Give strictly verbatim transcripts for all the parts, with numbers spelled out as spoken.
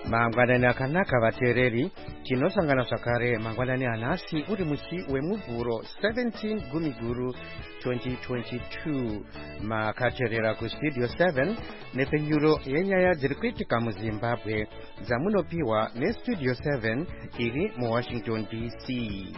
Mangwanani akanaka vateereri, tinosangana zvakare mangwanani anhasi uri musi wemuvhuro seventeen Gumiguru twenty twenty-two. Makateerera kustudio seven nepfenyuro yenyaya dziri kuitika muZimbabwe dzamunopiwa nestudio seven iri muWashington D C.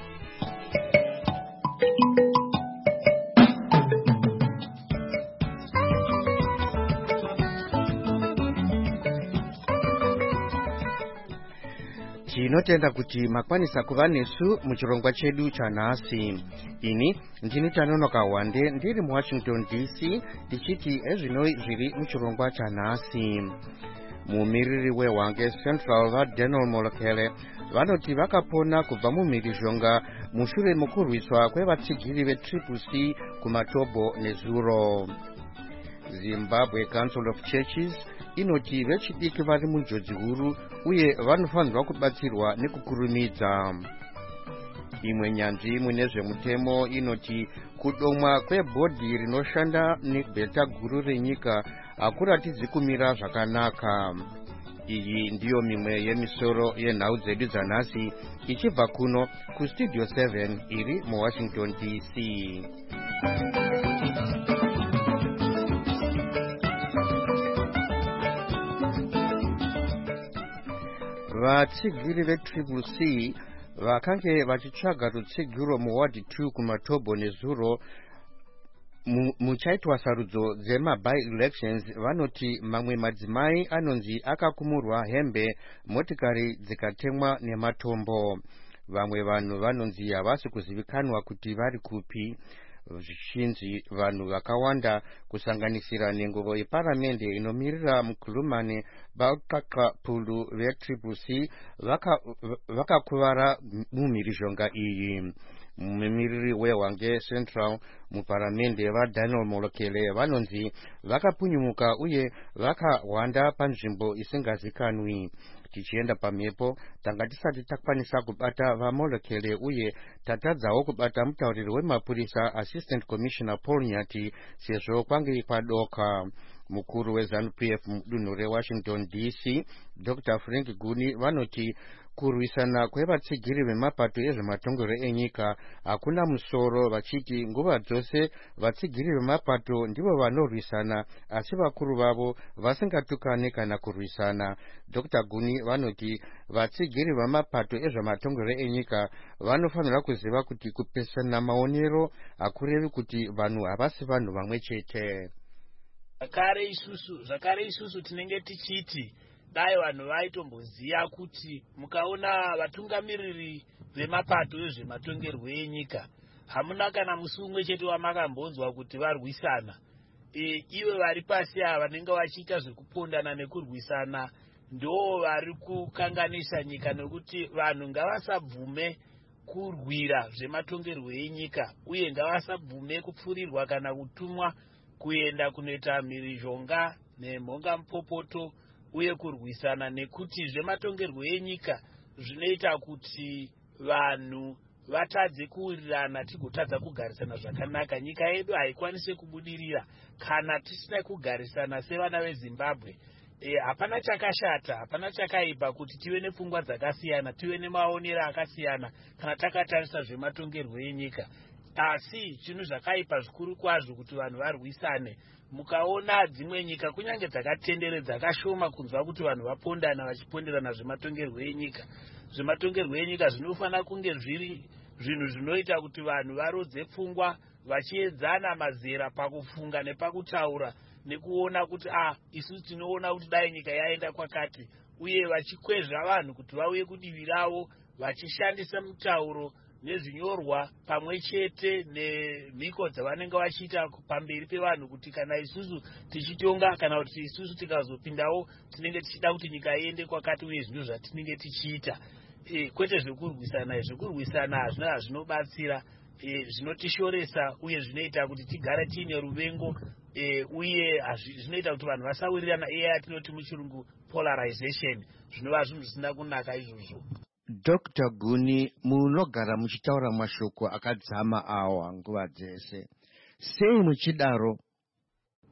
Tinotenda kuti makwanisa kuva nesu muchirongwa chedu chanhasi. Ini ndini Chanonoka Wande ndiri muWashington D C tichiti ezvinoi zviri muchirongwa chanhasi. Mumiriri weHwange Central vaDaniel Molokele vanoti vakapona kubva mumhirizhonga mushure mokurwiswa kwevatsigiri veTriple C kuMatobo neZuro. Zimbabwe Council of Churches inoti vechidiki vari munjodzi huru uye vanofanirwa kubatsirwa nekukurumidza. Imwe nyanzvi mune zvemutemo inoti kudomwa kwebhodhi rinoshanda nebheta guru renyika hakuratidzi kumira zvakanaka. Iyi ndiyo mimwe yemisoro yenhau dzedu dzanhasi ichibva kuno kustudio seven iri muWashington D C. Vatsigiri veTriple C vakange vachitsvaga rutsigiro muwadi two kuMatobo neZuro muchaitwa sarudzo dzemaby-elections vanoti mamwe madzimai anonzi akakumurwa hembe motikari dzikatemwa nematombo. Vamwe vanhu vanonzi havasi kuzivikanwa kuti vari kupi. Zvichinzi vanhu vakawanda kusanganisira nenguvo yeparamende inomirira mukurumane Balkaka Pulu veTriple C vakakuvara vaka mumhirizhonga iyi. Mumiriri weHwange Central muparamende vaDaniel Molokele vanonzi vakapunyumuka uye vakahwanda panzvimbo isingazikanwi. Tichienda pamhepo tanga tisati takwanisa kubata vaMolokele uye tatadzawo kubata mutauriri wemapurisa Assistant Commissioner Paul Nyati sezvo kwange kwadoka. Mukuru weZANU-P F mudunhu reWashington D C Doctor Frank Guni vanoti kurwisana kwevatsigiri vemapato ezvematongero enyika hakuna musoro, vachiti nguva dzose vatsigiri vemapato ndivo vanorwisana asi vakuru vavo vasingatukane kana kurwisana. Doctor Guni vanoti vatsigiri vemapato ezvematongero enyika vanofanira kuziva kuti kupesana maonero hakurevi kuti vanhu havasi vanhu vamwe chete. Zvakare isusu zvakare isusu tinenge tichiti dai vanhu vaitomboziva kuti mukaona vatungamiriri vemapato ezvematongerwo enyika hamuna kana musi umwe chete wamakambonzwa kuti varwisana. E, iwe vari pasi ava vanenge vachiita zvekupondana nekurwisana ndo vari kukanganisa nyika, nekuti vanhu ngavasabvume kurwira zvematongerwo enyika uye ngavasabvume kupfurirwa kana kutumwa kuenda kunoita mhirizhonga nemhonga mupopoto uye kurwisana, nekuti zvematongerwo enyika zvinoita kuti vanhu vatadze kuwirirana tigotadza kugarisana zvakanaka. Nyika yedu haikwanisi kubudirira kana tisina kugarisana sevana veZimbabwe. E, hapana chakashata, hapana chakaipa kuti tive nepfungwa dzakasiyana, tive nemaonero akasiyana kana takatarisa zvematongerwo enyika. Asi chinhu zvakaipa zvikuru kwazvo kuti vanhu varwisane. Mukaona dzimwe nyika kunyange dzakatenderedza dzakashoma kunzwa kuti vanhu vapondana vachiponderana zvematongerwo enyika. Zvematongerwo enyika zvinofanira kunge zviri zvinhu zvinoita kuti vanhu varodze pfungwa vachiedzana mazera pakufunga nepakutaura nekuona kuti ah isu tinoona kuti dai nyika yaenda kwakati, uye vachikwezva vanhu kuti vauye kudivi ravo vachishandisa mutauro nezvinyorwa pamwe chete nemhiko dzavanenge vachiita pamberi pevanhu kuti kana isusu tichitonga kana kuti isusu tikazopindawo tinenge tichida kuti nyika iende kwakati uye zvinhu zvatinenge tichiita. E, kwete zvekurwisana. Zvekurwisana hazvina hazvinobatsira, e, zvinotishoresa uye zvinoita kuti tigare tiine ruvengo, e, uye zvinoita kuti vanhu vasawirirana, iye atinoti muchirungu polarization. Zvinova zvinhu zvisina kunaka izvozvo. Doctor Guni, munogara muchitaura mashoko akadzama awa nguva dzese. Sei muchidaro?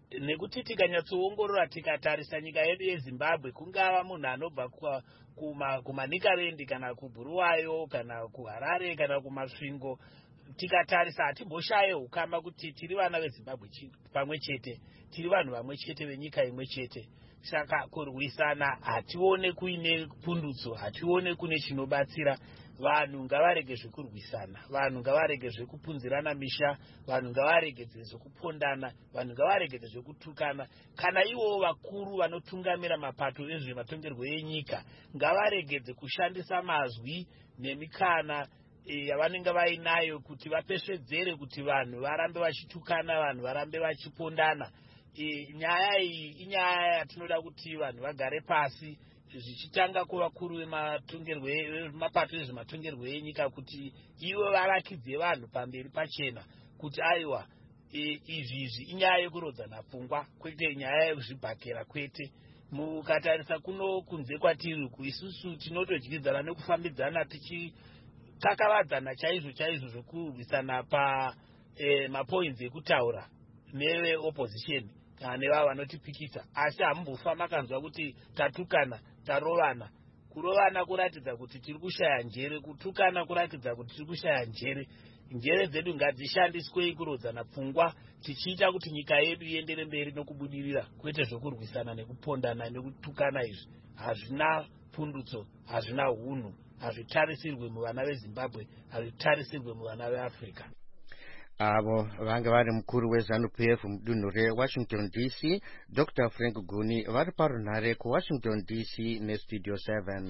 nekuti tikanyatsoongorora tikatarisa nyika yedu yeZimbabwe, kungava munhu anobva kumanikarendi kana kubhuruwayo kana kuharare kana kumasvingo, tikatarisa hatimboshaye ukama kuti tiri vana veZimbabwe pamwe chete, tiri vanhu vamwe chete venyika imwe chete. Saka kurwisana hatione kuine pundutso, hatione kune chinobatsira. Vanhu ngavarege zvekurwisana, vanhu ngavarege zvekupunzirana misha, vanhu ngavaregedze zvekupondana, vanhu ngavaregedze zvekutukana. Kana ivo vakuru vanotungamira mapato ezvematongerwo enyika ngavaregedze kushandisa mazwi nemikana yavanenge vainayo kuti vapesvedzere kuti vanhu varambe vachitukana, vanhu varambe vachipondana. Nyaya iyi inyaya yatinoda kuti vanhu vagare pasi, zvichitanga kuvakuru vemapato ezvematongerwo enyika kuti ivo varakidze vanhu pamberi pachena kuti aiwa, izvizvi inyaya yekurodzana pfungwa kwete nyaya yekuzvibhakera kwete. Mukatarisa kuno kunze kwatiri isusu tinotodyidzana nekufambidzana tichikakavadzana chaizvo chaizvo zvekurwisana pa eh, mapoints ekutaura neve opposition kana nevava vanotipikisa, asi hamumbofa makanzwa kuti tatukana, tarovana. Kurovana kuratidza kuti tiri kushaya njere, kutukana kuratidza kuti tiri kushaya njere. Njere dzedu ngadzishandiswe kurodzana pfungwa, tichiita kuti nyika yedu iendere mberi nokubudirira, kwete zvokurwisana nekupondana nekutukana. Izvi hazvina pundutso, hazvina hunhu, hazvitarisirwe muvana veZimbabwe, hazvitarisirwe muvana veAfrica. Avo vanga vari mukuru weZANU P F mudunhu reWashington D C, Doctor Frank Guni, vari parunhare kuWashington D C neStudio seven.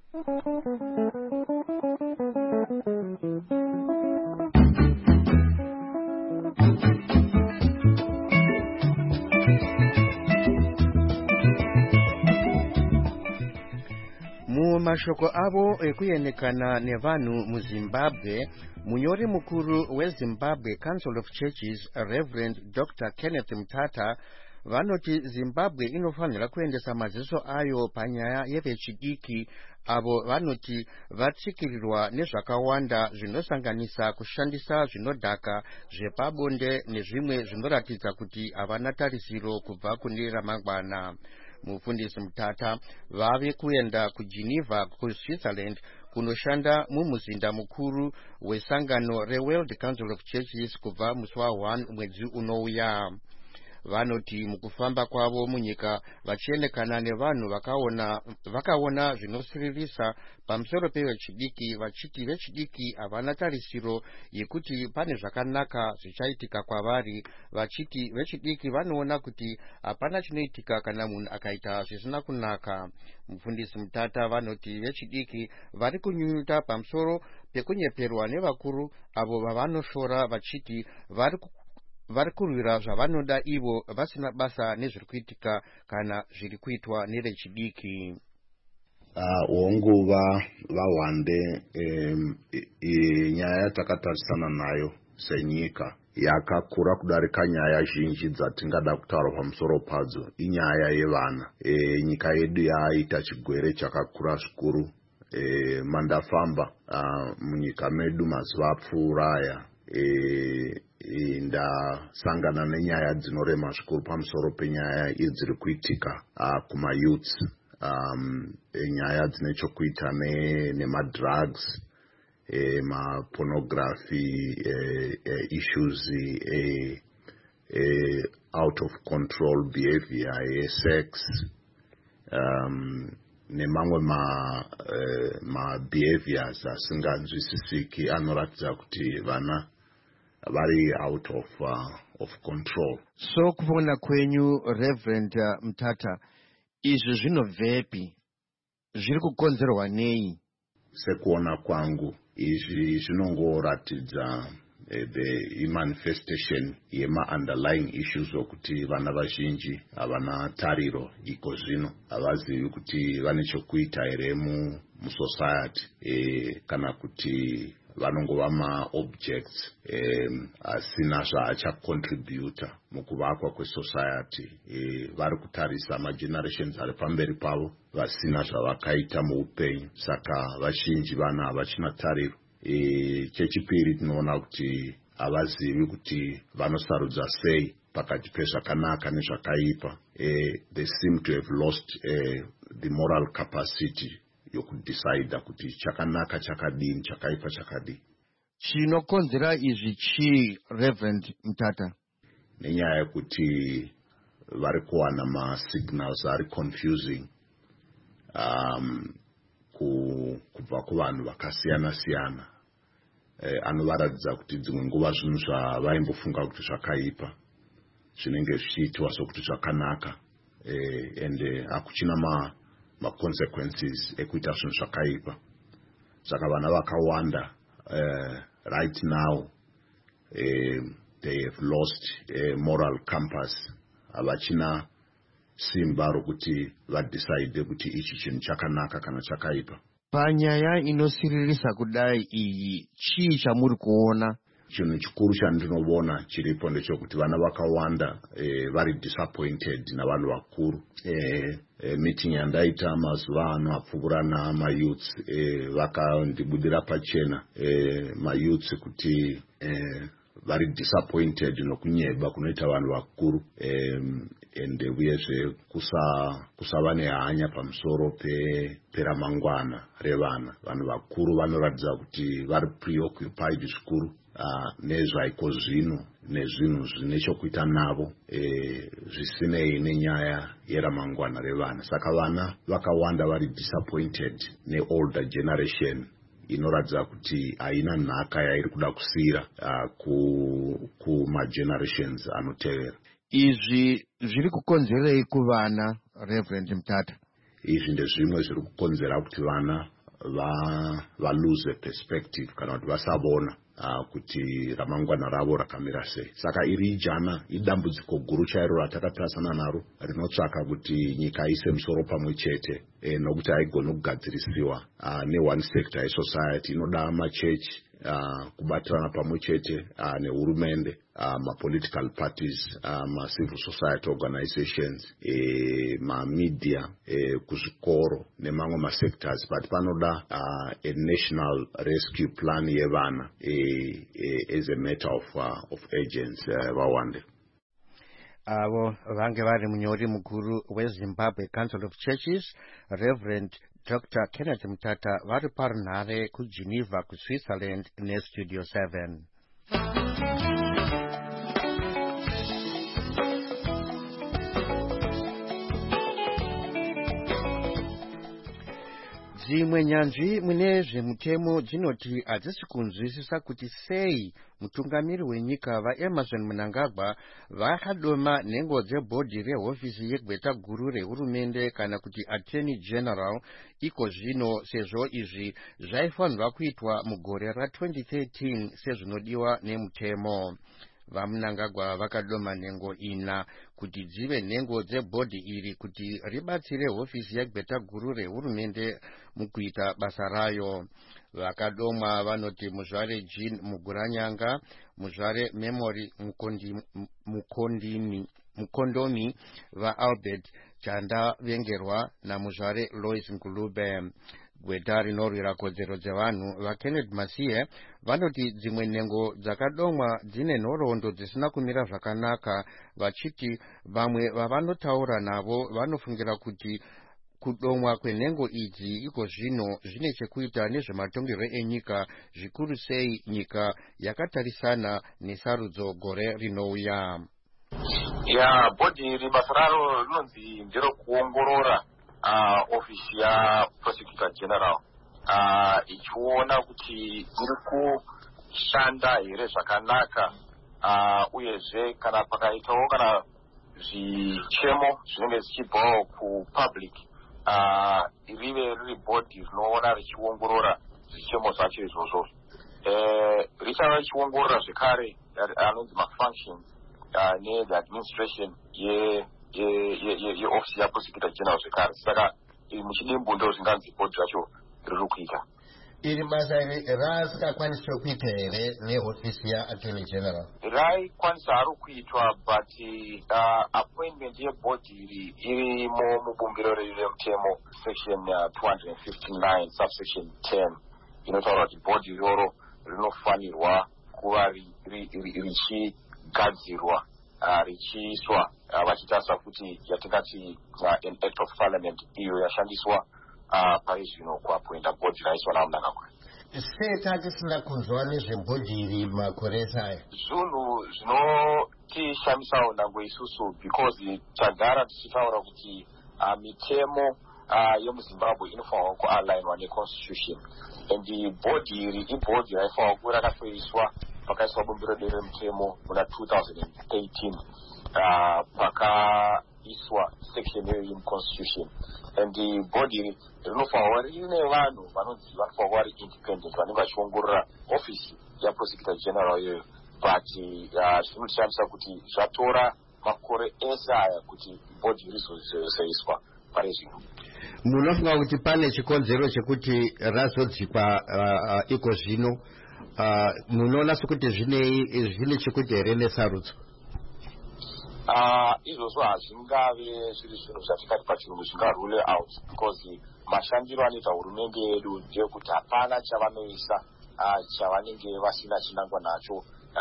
Mumashoko avo ekuyenekana nevanhu muZimbabwe, munyori mukuru weZimbabwe Council of Churches, Reverend Doctor Kenneth Mutata, vanoti Zimbabwe inofanira kuendesa maziso ayo panyaya yevechidiki avo vanoti vatsikirirwa nezvakawanda zvinosanganisa kushandisa zvinodhaka zvepabonde nezvimwe zvinoratidza kuti havana tarisiro kubva kune ramangwana. Mufundisi Mutata vave kuenda kuGeneva kuSwitzerland kunoshanda mumuzinda mukuru wesangano reWorld Council of Churches kubva musi wa one mwedzi unouya. Vanoti mukufamba kwavo munyika vachienekana nevanhu vakaona vakaona zvinosiririsa pamusoro pevechidiki, vachiti vechidiki havana tarisiro yekuti pane zvakanaka zvichaitika kwavari, vachiti vechidiki vanoona kuti hapana chinoitika kana munhu akaita zvisina kunaka. Mufundisi Mutata vanoti vechidiki vari kunyunyuta pamusoro pekunyeperwa nevakuru avo vavanoshora, vachiti vari vari kurwira zvavanoda ivo vasina basa nezviri kuitika kana zviri kuitwa nevechidiki. Uonguva vawande nyaya yatakatarisana nayo senyika yakakura kudarika nyaya zhinji dzatingada kutaura pamusoro padzo. Inyaya yevana. Nyika yedu yaita chigwere chakakura zvikuru. Mandafamba munyika medu mazuva apfuuraya, ndasangana nenyaya dzinorema zvikuru pamusoro penyaya idziri kuitika kumayouths, um, nyaya dzine chokuita nemadrugs, e, mapornography, e, e, issues, e, e, out of control behavior, e, sex, um, nemamwe ma, uh, ma behaviors asinganzwisisiki anoratidza kuti vana vari out of, uh, of control. So kuona kwenyu Reverend uh, Mutata, izvi zvinobvepi? Zviri kukonzerwa nei? Sekuona kwangu izvi zvinongoratidza uh, the manifestation yema underlying issues okuti vana vazhinji havana tariro iko zvino, havazivi kuti vane chokuita here mu society, e, kana kuti vanongova ma-objects um, asina zvaachacontributa mukuvakwa kwesociety. E, vari kutarisa magenerations ari pamberi pavo vasina zvavakaita muupenyu, saka vazhinji vana havachina tariro. E, chechipiri tinoona kuti havazivi kuti vanosarudza sei pakati pezvakanaka nezvakaipa. Uh, they seem to have lost uh, the moral capacity yokudecide kuti chakanaka chakadini, chakaipa chakadini. Chinokonzera izvi chi, Reverend Mutata? Nenyaya yekuti vari kuwana ma signals ari confusing um, kubva kuvanhu vakasiyana siyana. Eh, anovaratidza kuti dzimwe nguva zvinhu zvavaimbofunga kuti zvakaipa zvinenge zvichiitwa sokuti zvakanaka, eh, ende hakuchina ma, ma consequences ekuita zvinhu zvakaipa. Saka vana vakawanda uh, right now eh, they have lost a moral compass. Havachina simba rokuti vadecide kuti ichi chinhu chakanaka kana chakaipa. Panyaya inosiririsa kudai iyi, chii chamuri kuona? Chinhu chikuru chandinoona chiripo ndechekuti vana vakawanda eh, vari disappointed navanhu vakuru. Eh, eh, meeting yandaita mazuva ano apfuurana mayouths eh, vakandibudira pachena eh, mayouths kuti eh, vari disappointed nokunyeba kunoita vanhu vakuru, um, ende uyezve kusa kusava nehanya pamusoro pe peramangwana revana. Vanhu vakuru vanoratidza kuti vari preoccupied zvikuru uh, nezvaiko zvino nezvinhu zvine chokuita navo e, zvisinei nenyaya yeramangwana revana. Saka vana vakawanda vari disappointed neolder generation inoratidza kuti haina nhaka yairi kuda kusiyira uh, ku kumagenerations anotevera. Izvi zviri kukonzerei kuvana, Reverend Mutata? Izvi ndezvimwe zviri kukonzera kuti vana va, va lose perspective kana kuti vasavona uh, kuti ramangwana ravo rakamira sei. Saka iri jana idambudziko guru chairo ratakapirasana naro rinotsvaka kuti nyika ise musoro pamwe chete, e, nokuti haigona kugadzirisiwa uh, ne-one sector yesociety. Inoda machechi uh, kubatirana pamwe chete uh, nehurumende, uh, ma-political parties, uh, ma-civil society organizations, e, ma-media, e, kuzvikoro nemamwe ma-sectors, but panoda uh, a national rescue plan yevana e, e, as a matter of, uh, of urgency uh, vawande. Avo vange vari munyori mukuru weZimbabwe Council of Churches, Reverend Doctor Kenneth Mutata, vari parunhare kuGeneva kuSwitzerland neStudio seven. Dzimwe nyanzvi mune zvemutemo dzinoti hadzisi kunzwisisa kuti sei mutungamiri wenyika vaEmerson Mnangagwa vakadoma nhengo dzebhodhi rehofisi yegweta guru rehurumende kana kuti Attorney General iko zvino, sezvo izvi zvaifanirwa kuitwa mugore ra-twenty thirteen sezvinodiwa nemutemo. VaMnangagwa vakadoma nhengo ina kuti dzive nhengo dzebhodhi iri kuti ribatsire hofisi yegweta guru rehurumende mukuita basa rayo. Vakadomwa vanoti muzvare Jean Muguranyanga, muzvare Memory Mukondimi, Mukondomi, vaAlbert Chanda Vengerwa namuzvare Lois Ngulube. Gweta rinorwira kodzero dzevanhu vaKenneth Masiye vanoti dzimwe nhengo dzakadomwa dzine nhoroondo dzisina kumira zvakanaka, vachiti vamwe vavanotaura navo vanofungira kuti kudomwa kwenhengo idzi iko zvino zvine chekuita nezvematongerwo enyika, zvikuru sei nyika yakatarisana nesarudzo gore rinouya. Ya bhodhi iri basa raro rinonzi nderokuongorora Uh, ofisi ya Prosecutor General uh, ichiona kuti iri kushanda here zvakanaka, uh, uyezve kana pakaitawo kana zvichemo zvinenge zvichibvawo kupublic, uh, rive riri bhodhi rinoona richiongorora zvichemo zvacho izvozvo. Uh, richava richiongorora zvekare anonzi mafunctions uh, nethe administration ye yeofisi yaProsecutor General zvekare. Saka iri muchidimbu ndo zvinganzi bhodhi racho riri kuita. Iri basa rasingakwanisi kuita here nehofisi yaAttorney General? Raikwanisa haro kuitwa, but uh, appointment yebhodhi iri irimo mubumbiro remutemo section uh, two fifty-nine subsection ten inotaura kuti bhodhi iroro rinofanirwa kuva richigadzirwa uh, richiiswa uh, vachitarisa kuti yatingati uh, an act of parliament iyo yashandiswa uh, pari zvino kuapoinda bhodhi raiswa namunangagwa. sei tatisina kunzwa nezvebhodhi iri makore esaya? Zvinhu zvinotishamisawo nangwe isusu because tagara tichitaura kuti uh, mitemo uh, yemuzimbabwe inofanirwa kualignwa neconstitution, and bhodhi iri ibhodhi raifanirwa kuva rakatoiswa pakaiswa bumbiro remutemo muna two thousand eighteen uh, pakaiswa section iyoyi muconstitution, and bhodhi iri rinofanirwa rine vanhu vanonzi vanofanirwa kuva vari independent vanenge vachiongorora ofisi yaprosecutor general iyoyo, but zvinotishambisa uh, kuti zvatora makore ese aya kuti bhodhi rizoiswa pari zvino. Munofunga kuti pane chikonzero chekuti razodzikwa uh, uh, iko zvino uh, munoona sekuti zvinei zvine chekuti here nesarudzo? Uh, izvozvo hazvingave zviri zvinhu zvatingati pachirungu zvingarule out, because mashandiro anoita hurumende yedu ndeyekuti hapana chavanoisa uh, chavanenge vasina chinangwa nacho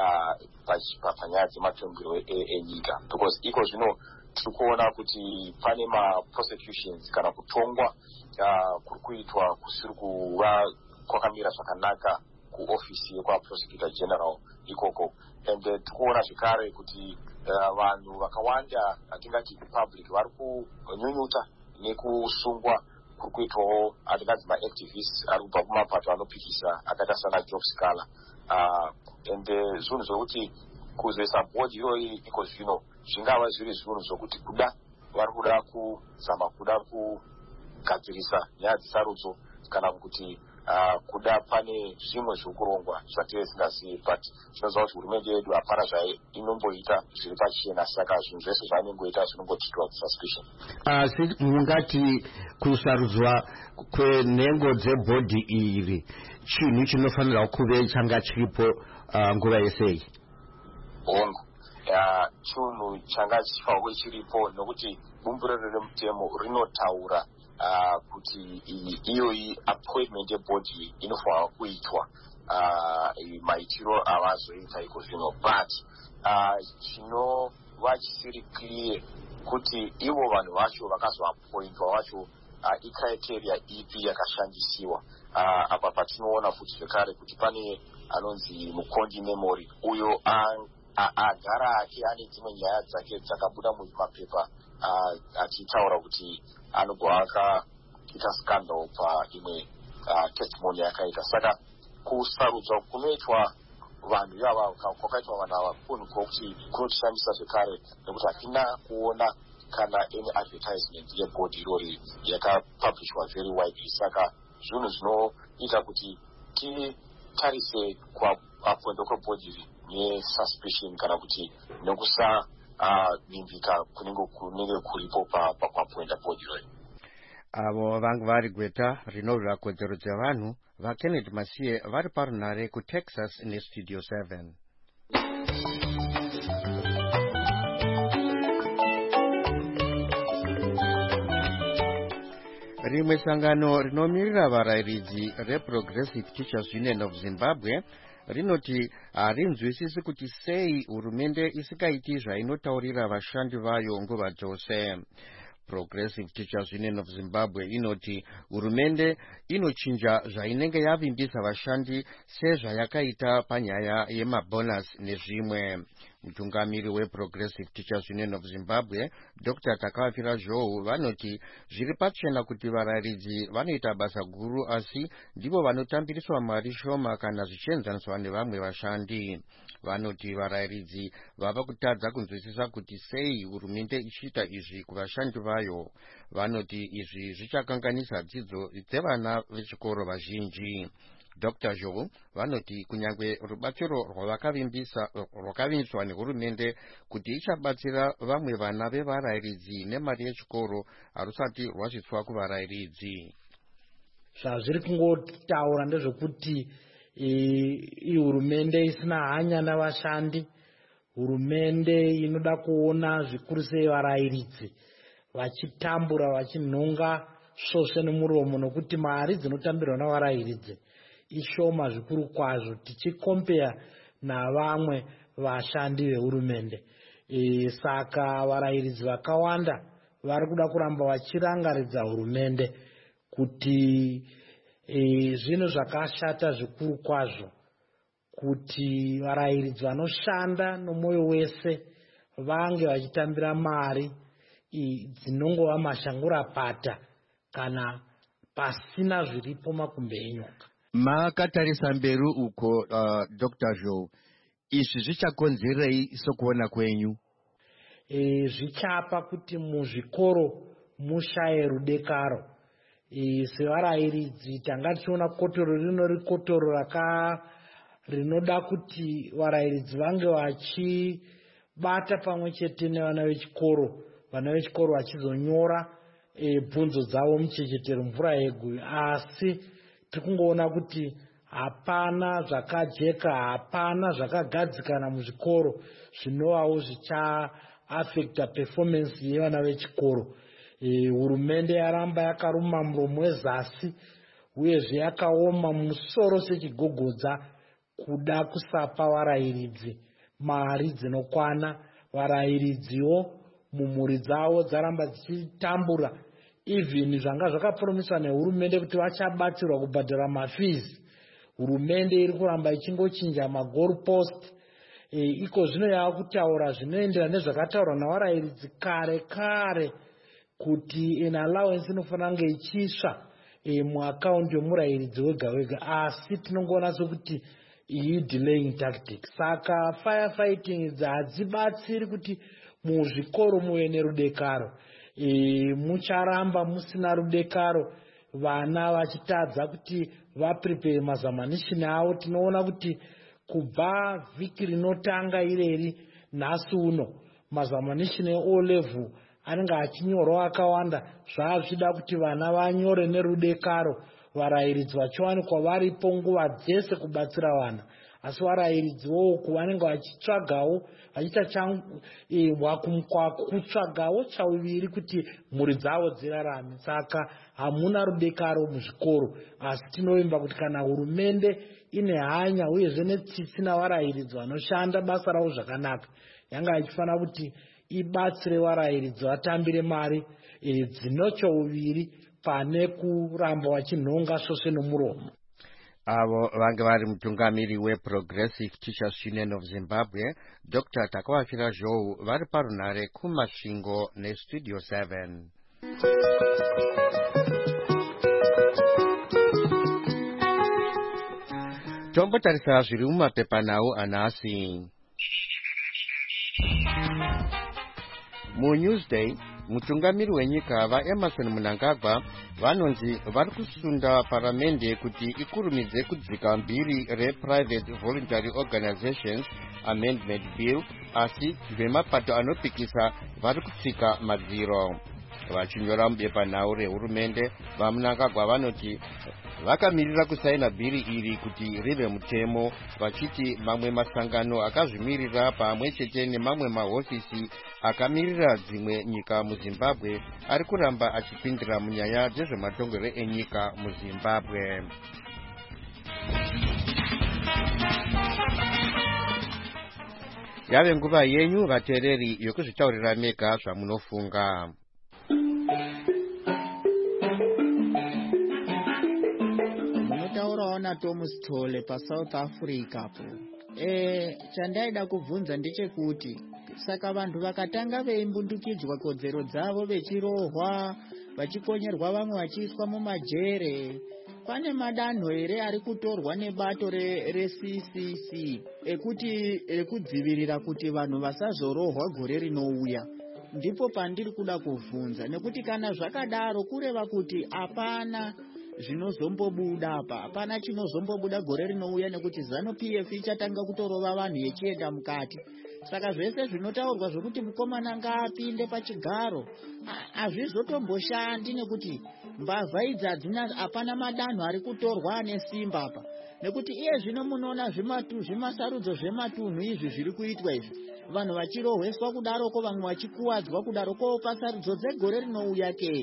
uh, panyaya dzematongerwo enyika, because iko zvino tiri kuona kuti pane maprosecutions kana kutongwa uh, kuri kuitwa kusiri kuva kwakamira zvakanaka kuofisi yekwaprosecutor general ikoko, and uh, tikuona zvekare kuti uh, vanhu vakawanda atingati public vari kunyunyuta nekusungwa kuri kuitwawo atingati maactivists ari kubva kumapato anopikisa akaita sana Job Scala uh, and uh, zvinhu zvokuti kuzoisa bhodhi iyoyi iko zvino zvingava zviri zvinhu zvokuti kuda vari kuda kuzama kuda kugadzirisa nyaya dzesarudzo kana kuti uh, kuda pane zvimwe zvokurongwa zvatiri singazivi, but zvinoziva kuti hurumende yedu hapana zvainomboita zviri pachena, saka zvinhu zvese zvainongoita zvinongotitirwa suspicion. Asi mungati kusarudzwa kwenhengo dzebhodhi iri chinhu chinofanira kuve changa chiripo uh, nguva yesei? Hongu uh, chinhu changa chifanirwa chiripo nokuti bumbiro remutemo rinotaura uh, kuti iyoyi appointment yebhodhi inofanirwa kuitwa uh, maitiro avazoita iko zvino, but chinova uh, chisiri clear kuti ivo vanhu vacho vakazoappointwa vacho uh, icriteria ipi yakashandisiwa. uh, apa patinoona futi zvekare kuti pane anonzi Mukondi Memory uyo uh, agara ake ane dzimwe nyaya dzake dzakabuda mumapepa achitaura kuti anogwa akaita scandal paimwe testimony yakaita. Saka kusarudzwa kunoitwa vanhu ivava kwakaitwa vanhu ava kunhu kwokuti kunotishamisa zvekare nekuti hatina kuona kana any advertisement yebhodhi irori yakapublishwa very widely. Saka zvinhu zvinoita kuti titarise kuapointwa kwebhodhi iri nesuspicion kana kuti nekusa vimbika kunenge kuripo pakuapointa bhodhi irori. Avo vangu vari gweta rinovira kodzero dzevanhu vaKennedy Masiye vari parunhare kuTexas nestudio seven. Rimwe sangano rinomirira varayiridzi reProgressive Teachers Union of Zimbabwe rinoti harinzwisisi kuti sei hurumende isikaiti zvainotaurira vashandi vayo nguva dzose. Progressive Teachers Union of Zimbabwe inoti hurumende inochinja zvainenge yavimbisa vashandi sezvayakaita panyaya yemabonus nezvimwe. Mutungamiri weProgressive Teachers Union of Zimbabwe Doctor Takavafira Zhou vanoti zviri pachena kuti varayiridzi vanoita basa guru asi ndivo vanotambiriswa mari shoma kana zvichienzaniswa nevamwe vashandi. Vanoti varayiridzi vava kutadza kunzwisisa kuti sei hurumende ichiita izvi kuvashandi vayo. Vanoti izvi zvichakanganisa dzidzo dzevana vechikoro vazhinji. Doctor Zhou vanoti kunyangwe rubatsiro rwavakavimbisa rwakavimbiswa nehurumende kuti ichabatsira vamwe vana vevarayiridzi nemari yechikoro harusati rwasvitswa kuvarayiridzi. Zvazviri kungotaura ndezvekuti hurumende isina hanya navashandi, hurumende inoda kuona zvikuru sei varayiridzi vachitambura vachinhonga svosve nemuromo nokuti mari dzinotambirwa navarayiridzi ishoma zvikuru kwazvo tichikompeya navamwe vashandi vehurumende. E, saka varairidzi vakawanda vari kuda kuramba vachirangaridza hurumende kuti e, zvinhu zvakashata zvikuru kwazvo kuti varairidzi vanoshanda nomwoyo wese vange vachitambira mari dzinongova mashangurapata kana pasina zviripo makumbe enyoka. Makatarisa mberi uko uh, Doctor Joe, izvi zvichakonzerei sokuona kwenyu? E, zvichapa kuti muzvikoro mushaye rudekaro. E, sevarairidzi tanga tichiona kotoro rino rikotoro raka rinoda kuti varairidzi vange vachibata pamwe chete nevana vechikoro, vana vechikoro vachizonyora e, bvunzo dzavo muchechetero mvura yeguru, asi tiri kungoona kuti hapana zvakajeka, hapana zvakagadzikana muzvikoro zvinovawo zvichaafekta performance yevana vechikoro. E, hurumende yaramba yakaruma muromo wezasi uyezve yakaoma musoro sechigogodza kuda kusapa varairidzi mari dzinokwana. Varairidziwo mumhuri dzavo dzaramba dzichitambura, even zvanga zvakapromiswa nehurumende kuti vachabatsirwa kubhadhara mafees. Hurumende iri kuramba ichingochinja magol post. E, iko zvino yava kutaura zvinoenderana nezvakataurwa navarairidzi kare kare kuti in allowance inofanira kunge ichisva e, muakaundi yomurairidzi wega wega, asi tinongoona sokuti iyi delaying tactic. Saka firefighting hadzibatsiri kuti muzvikoro muve nerudekaro. E, mucharamba musina rudekaro, vana vachitadza kuti vaprepare mazamanishini avo. Tinoona kuti kubva vhiki rinotanga ireri nhasi uno mazamanishini e-O level anenge achinyorwa akawanda. Zvaazvida kuti vana vanyore nerudekaro, varairidzi vachiwanikwa varipo nguva dzese kubatsira vana. Asi varairidzi voku vanenge vachitsvagawo vachiita hwakumukwaku kutsvagawo chauviri kuti mhuri dzavo dzirarame. Saka hamuna rudekaro muzvikoro, asi tinovimba kuti kana hurumende ine hanya uyezve netsitsi navarairidzi vanoshanda basa ravo zvakanaka, yanga ichifanira kuti ibatsire varairidzi vatambire mari e, dzinochouviri pane kuramba vachinhonga svosve nomuromo. Avo vange vari mutungamiri weProgressive Teachers Union of Zimbabwe, Doctor Takawafira Joe, vari parunhare kumasvingo nestudio seven. Tombotarisa zviri mumapepanhau anhasi. MuNewsday, mutungamiri wenyika vaEmerson Mnangagwa vanonzi vari kusunda paramende kuti ikurumidze kudzika mbiri rePrivate Voluntary Organizations Amendment Bill, asi vemapato anopikisa vari kutsika madziro. Vachinyora mubepanhau rehurumende, vaMnangagwa vanoti vakamirira kusaina bhiri iri kuti rive mutemo, vachiti mamwe masangano akazvimirira pamwe chete nemamwe mahofisi akamirira dzimwe nyika muZimbabwe ari kuramba achipindira munyaya dzezvematongero enyika muZimbabwe. Yave nguva yenyu vateereri yokuzvitaurira mega zvamunofunga. Munotaurawo naTomas Tole paSouth Africa po. Eh, chandaida kubvunza ndechekuti saka vantu vakatanga veimbundukidzwa kodzero dzavo vechirohwa, vachikonyerwa, vamwe vachiiswa mumajere, pane madanho ere ari kutorwa nebato reC C C ekuti ekudzivirira kuti vanhu vasazorohwa gore rinouya? Ndipo pandiri kuda kubvunza, nekuti kana zvakadaro kureva kuti hapana zvinozombobuda apa, hapana chinozombobuda gore rinouya, nekuti ZANU P F ichatanga kutorova vanhu yechienda mukati. Saka zvese zvinotaurwa zvokuti mukomana ngaapinde pachigaro hazvizotomboshandi, nekuti mbavha idzi hadzina, hapana madanho ari kutorwa ane simba apa. Nekuti iye zvino munoona zvimatu zvimasarudzo zvematunhu izvi zviri kuitwa izvi, vanhu vachirohweswa kudaroko, vamwe vachikuwadzwa kudaroko, pasarudzo dzegore rinouya ke.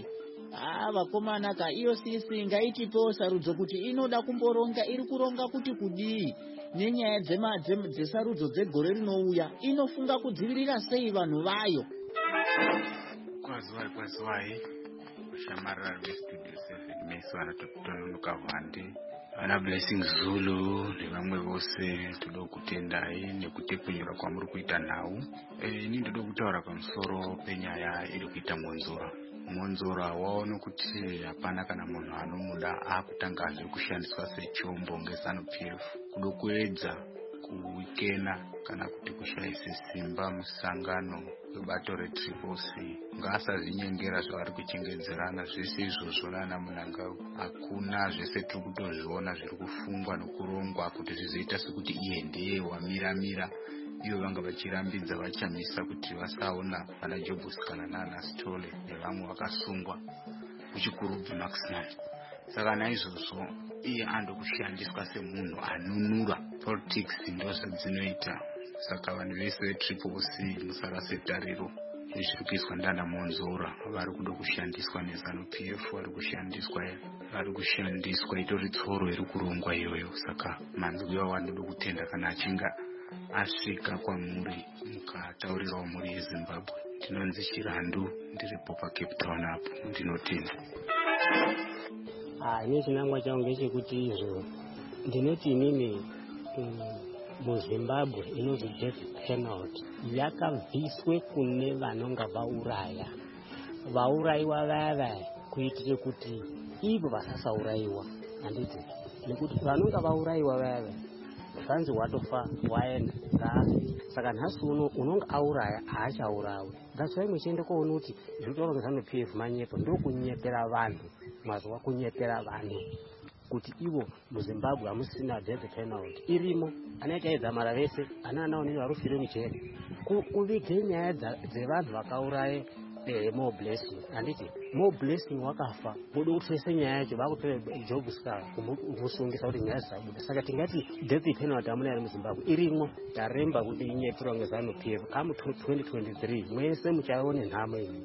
ah vakomana ka iyo sisi ngaitipewo sarudzo kuti inoda kumboronga iri kuronga kuti kudii nenyaya dzesarudzo dzegore rinouya inofunga kudzivirira sei vanhu vayo. Kwaziwai kwaziwai shamarara vestudio seven meso vanatotononoka hwande vana Blessing Zulu nevamwe vose toda kutendai nekutepfunyura kwamuri kuita nhau. Ini ndoda kutaura pamusoro penyaya iri kuita Monzora. Monzora waona kuti hapana kana munhu anomuda akutangazve kushandiswa sechombo ngeZANU P F kudo kuedza kuwikena kana kuti kushayisa simba musangano webato reTriple C. Ngaasazvinyengera zvavari kuchengedzerana zvese izvozvo nana Munangagwa. Hakuna zvese tiri kutozviona zviri kufungwa nokurongwa kuti zvizoita sekuti iye ndiye wamira-mira ivo vanga vachirambidza vachamisa kuti vasaona vana Jobus kana nana Stole nevamwe vakasungwa kuchikurubvi maximum. Saka naizvozvo iye ando kushandiswa semunhu anunura. Politics ndozvadzinoita. Saka vanhu vese veTriple C musarase tariro zviri kuizwa ndana Monzora. Vari kuda kushandiswa neZANU P F, vari kushandiswa vari kushandiswa itori tsoro iri kurongwa iyoyo. Saka manzwi iwawo anoda kutenda kana achinga asvika kwamuri mukataurirawo muri yeZimbabwe. Ndinonzi Chirandu ndiripo paCape Town apo ndinotenda. Ah, ine chinangwa changu ngechekuti izvo ndinoti inini muZimbabwe inonzi death penalty yakabviswe kune vanonga vauraya vaurayiwa vaya vaya kuitire kuti ivo vasasaurayiwa. Handiti nekuti vanonga vaurayiwa vaya vaya zvanzi watofa waenda ngaasi. Saka nhasi uno unonga auraya haachaurawi. That's why muchiende koona kuti zvinotaura ngeZANU P F manyepo ndokunyepera vanhu mazuva kunyepera vanhu kuti ivo muZimbabwe hamusina death penalty irimo. Anaita edzamara vese ana anaonini varufire mujeri kuvige nyaya dzevanhu vakauraye Mo Blessing. Handiti Mo Blessing wakafa voda kutwese nyaya yacho vakutora Jobus kumusungisa kuti nyaya dzisabuda. Saka tingati death penalty hamuna iri muZimbabwe irimo. Taremba kuti inyeperwa ngeZANU P F kamu twenty twenty-three mwese muchaone nhamo iyi.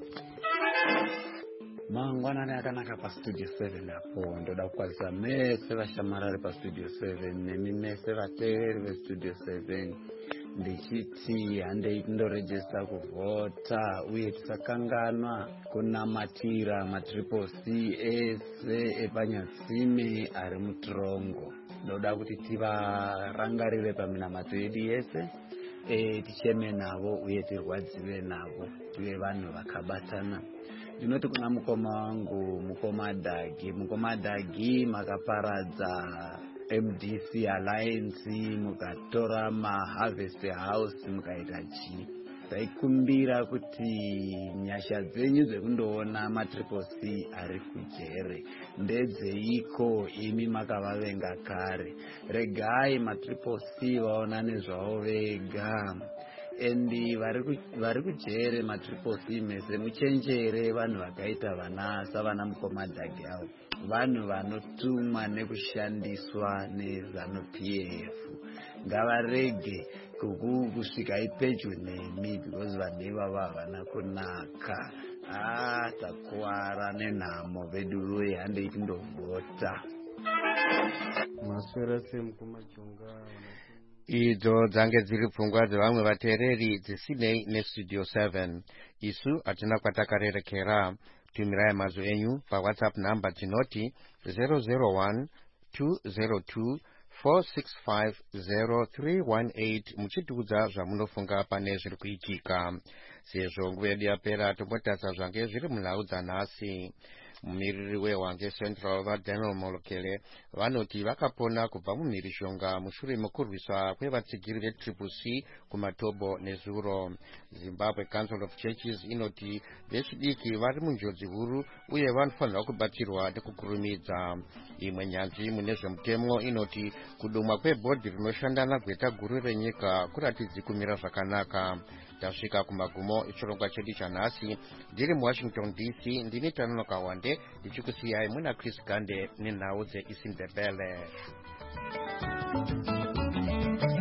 Mangwanani akanaka paStudio seven apo ndoda kukwazisa mese vashamarari paStudio seven nemi mese vateereri veStudio seven ndichiti handei tindorejesta kuvhota uye tisakanganwa kunamatira maTriple C ese epanyatsime ari muTrongo. Ndoda kuti tivarangarire paminamato yedu yese e ticheme navo uye tirwadziwe navo tive vanhu vakabatana. Ndinoti kuna mukoma wangu mukoma Dagi, mukoma Dagi makaparadza M D C Alliance, mukatora maHarvest House mukaita chi. Taikumbira kuti nyasha dzenyu dzekundoona maTriple C ari kujere ndedzeiko imi makavavenga kare. Regai maTriple C vaonane zvavo vega. Endi vari kujere maTriple C mese muchenjere vanhu vakaita vana savana mukoma Dagi avo, vanhu vanotumwa nekushandiswa neZANU P F. Ngavarege kusvika ipedyo nemi because vanhu ivavo havana kunaka. Ah, takuwara nenhamo vedu uye handei tindovhota. Maswera semukoma Chonga. Idzo dzange dziri pfungwa dzevamwe vateereri dzisinei neStudio seven. Isu hatina kwatakarerekera. Tumirai mazwi enyu paWhatsApp namba dzinoti zero zero one two zero two four six five zero three one eight muchitiudza zvamunofunga pane zviri kuitika. Sezvo nguva yedu yapera tombotadza zvange zviri munhau dzanhasi. Mumiriri weHwange Central vaDaniel Molokele vanoti vakapona kubva mumhirishonga mushure mekurwiswa kwevatsigiri veTriple C kumaTobo neZuro. Zimbabwe Council of Churches inoti vechidiki vari munjodzi huru uye vanofanirwa kubatsirwa nekukurumidza. Imwe nyanzvi mune zvemutemo inoti kudumwa kwebhodhi rinoshanda nagweta guru renyika kuratidzi kumira zvakanaka. Tasvika kumagumo echirongwa chedu chanhasi. Ndiri muWashington D C ndini Tanonoka Hwande ndichikusiyai muna Chris Gande nenhau dzeIsindebele.